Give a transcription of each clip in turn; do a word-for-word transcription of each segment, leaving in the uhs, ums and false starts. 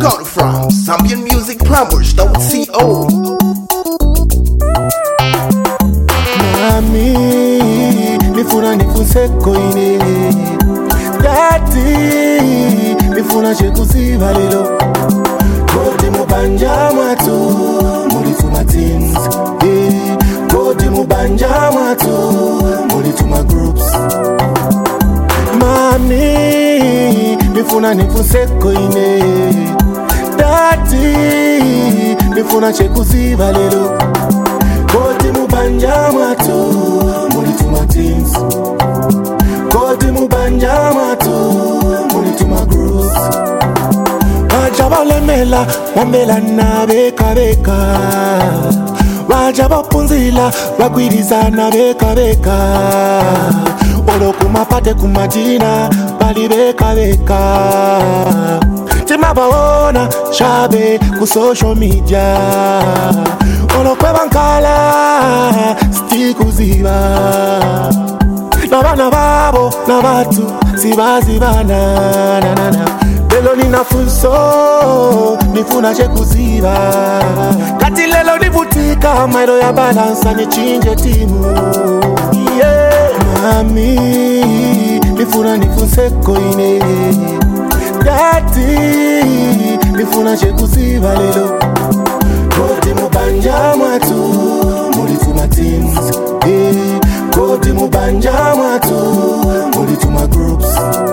got it from? Zambian Music Plumbers dot co. Mami, nifuna nifuse koine. Dati, nifuna chekuziva lelo. Koti mubanja mwatu, mulituma teams. Eh, koti mubanja mwatu, mulituma groups. Mami, nifuna nifuse koine. Dati, nifuna chekuziva lelo. Koti mubanja mwatu, mulituma teams. Koti mubanja mwatu, mulituma groups. Wajaba lemela, wambela na beka beka. Wajaba punzila, wakwiriza na beka beka. Olo kumapate kumatina, bali beka beka. Timabaona, shabe, ku social media. Olo kwe bankala, stiku ziba. Nabana babo, nabatu, ziba ziba na na na na. Lelo nina funso, nifuna chekuziba. Kati lelo nivutika, mailo ya balansa nichinje timu. Yeah. Mami, nifuna nifunse koine. Dati, nifuna chekuziba lelo. Koti mubanja mwatu, mulituma teams. Eh, koti mubanja mwatu, mulituma groups.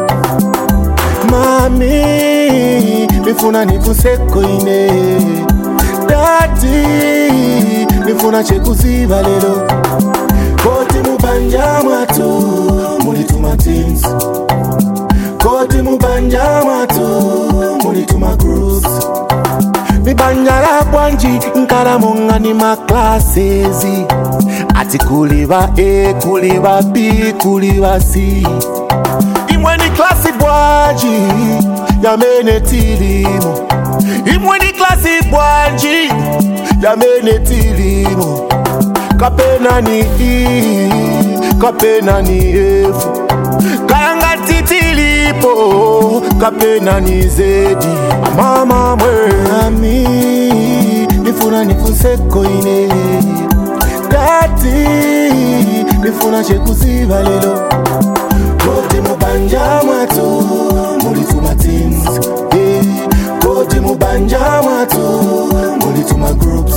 Mami, nifuna nifuse koine. Dati, nifuna chekuziva lelo. Koti mubanja mwatu, mulituma teams. Koti mubanja mwatu, mulituma groups. Mibanjara kwanji, nkara monga ni maklasezi. Ati kuliva A, kuliva B, kuliva C. Imwe ni klasi bwanji, ya mene tilimo. Imwe ni klasi bwanji, ya mene tilimo. Kapena ni E, kapena ni F. Kanga titilipo, kapena ni Z. Mama mwe Mami, nifuna nifunse koine. Dati, nifuna chekuziva lelo. Koti mubanja mwatu, mulituma teams. Eh, koti mubanja mwatu, mulituma groups.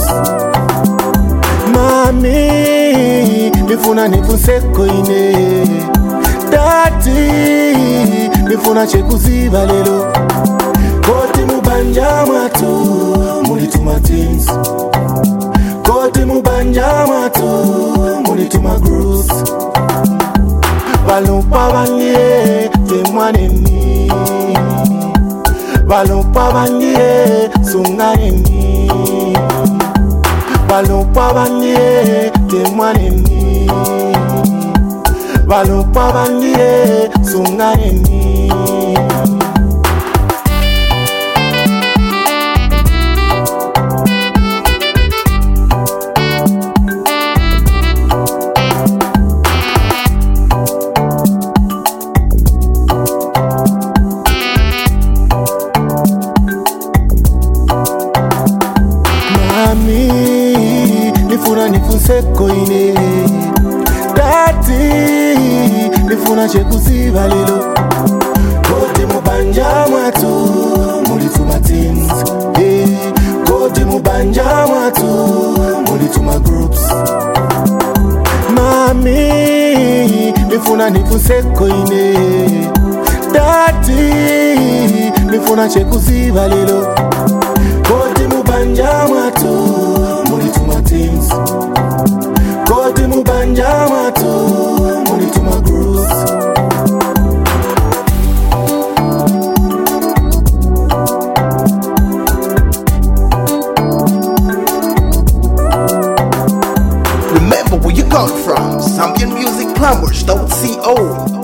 Mami, nifuna nifunse koine. Dati, nifuna chekuziva lelo. Koti mubanja mwatu, mulituma teams. Koti mubanja mwatu, mulituma groups. Balumpa banye, temwaneni. Balumpa banye, sunganeni. Balumpa banye, temwaneni. Balumpa banye, sunganeni. Mami, nifuna nifunse koine. Dati, nifuna chekuziva lelo. Koti mubanja mwatu, mulituma teams. Eh, koti mubanja mwatu, mulituma groups. Mami, nifuna nifunse koine. Dati, nifuna chekuziva lelo. Koti mubanja mwatu, mulituma teams. Koti mubanja mwatu, mulituma groups. Remember where you got it from? Zambian Music Plumbers dot co.